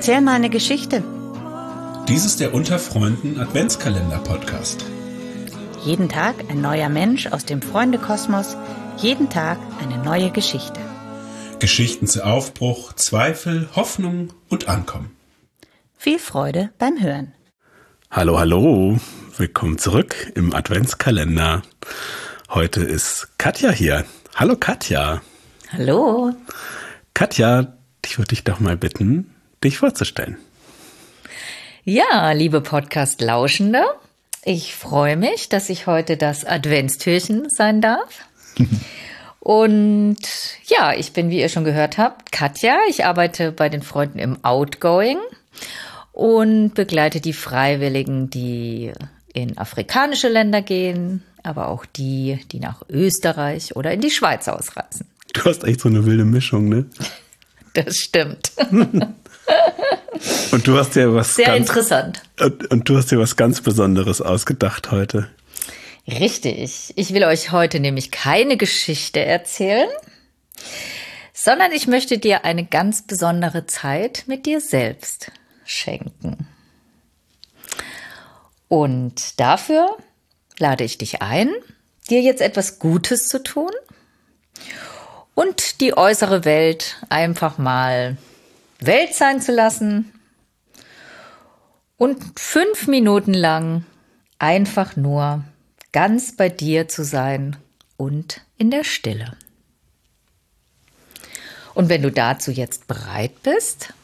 Erzähl mal eine Geschichte. Dies ist der Unter Freunden Adventskalender-Podcast. Jeden Tag ein neuer Mensch aus dem Freundekosmos, jeden Tag eine neue Geschichte. Geschichten zu Aufbruch, Zweifel, Hoffnung und Ankommen. Viel Freude beim Hören. Hallo, hallo. Willkommen zurück im Adventskalender. Heute ist Katja hier. Hallo Katja. Hallo. Katja, ich würde dich doch mal bitten, dich vorzustellen. Ja, liebe Podcast-Lauschende, ich freue mich, dass ich heute das Adventstürchen sein darf. Und ja, ich bin, wie ihr schon gehört habt, Katja. Ich arbeite bei den Freunden im Outgoing und begleite die Freiwilligen, die in afrikanische Länder gehen, aber auch die nach Österreich oder in die Schweiz ausreisen. Du hast echt so eine wilde Mischung, ne? Das stimmt. Und du hast dir was sehr interessant. Und du hast dir was ganz Besonderes ausgedacht heute. Richtig. Ich will euch heute nämlich keine Geschichte erzählen, sondern ich möchte dir eine ganz besondere Zeit mit dir selbst schenken. Und dafür lade ich dich ein, dir jetzt etwas Gutes zu tun und die äußere Welt einfach mal Welt sein zu lassen und 5 Minuten lang einfach nur ganz bei dir zu sein und in der Stille. Und wenn du dazu jetzt bereit bist,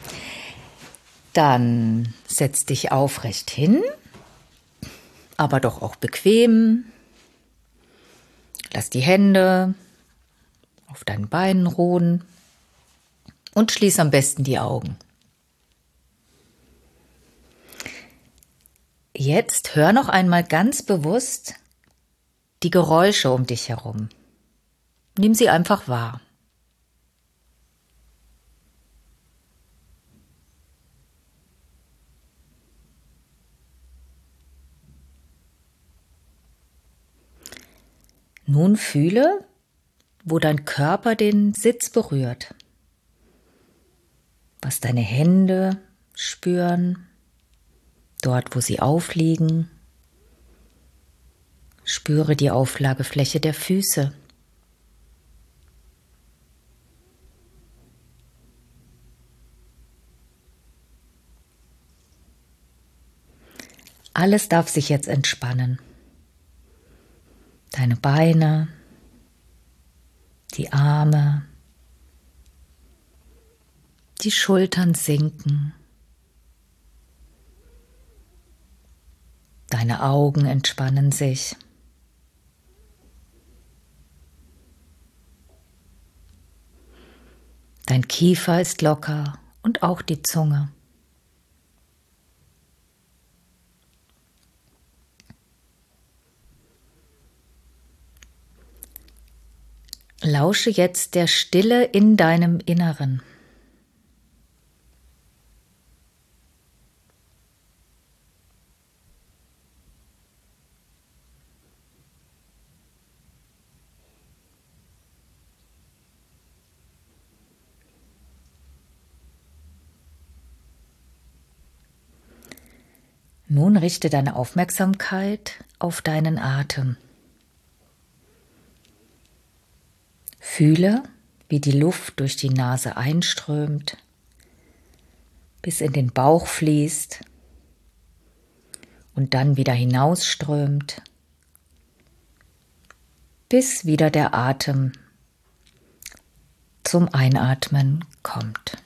dann setz dich aufrecht hin, aber doch auch bequem. Lass die Hände auf deinen Beinen ruhen und schließ am besten die Augen. Jetzt hör noch einmal ganz bewusst die Geräusche um dich herum. Nimm sie einfach wahr. Nun fühle, wo dein Körper den Sitz berührt, was deine Hände spüren, dort wo sie aufliegen. Spüre die Auflagefläche der Füße. Alles darf sich jetzt entspannen. Deine Beine, die Arme, die Schultern sinken. Deine Augen entspannen sich. Dein Kiefer ist locker und auch die Zunge. Lausche jetzt der Stille in deinem Inneren. Nun richte deine Aufmerksamkeit auf deinen Atem. Fühle, wie die Luft durch die Nase einströmt, bis in den Bauch fließt und dann wieder hinausströmt, bis wieder der Atem zum Einatmen kommt.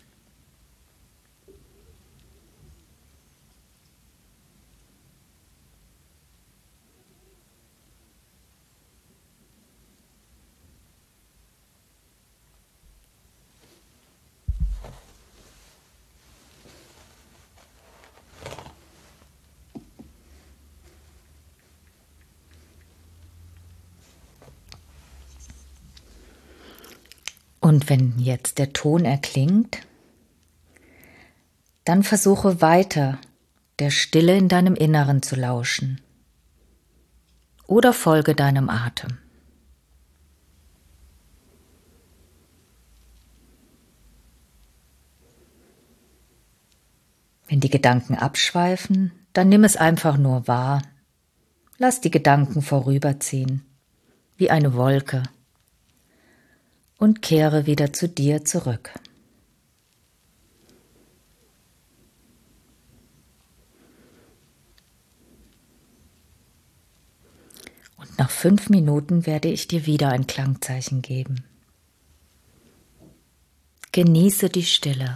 Und wenn jetzt der Ton erklingt, dann versuche weiter der Stille in deinem Inneren zu lauschen oder folge deinem Atem. Wenn die Gedanken abschweifen, dann nimm es einfach nur wahr. Lass die Gedanken vorüberziehen, wie eine Wolke, und kehre wieder zu dir zurück. Und nach 5 Minuten werde ich dir wieder ein Klangzeichen geben. Genieße die Stille.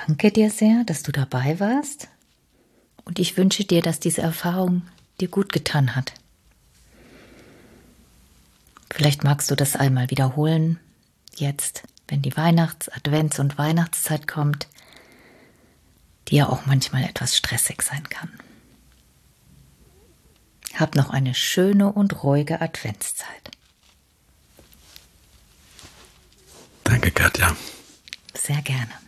danke dir sehr, dass du dabei warst. Und ich wünsche dir, dass diese Erfahrung dir gut getan hat. Vielleicht magst du das einmal wiederholen, jetzt, wenn die Advents- und Weihnachtszeit kommt, die ja auch manchmal etwas stressig sein kann. Hab noch eine schöne und ruhige Adventszeit. Danke, Katja. Sehr gerne.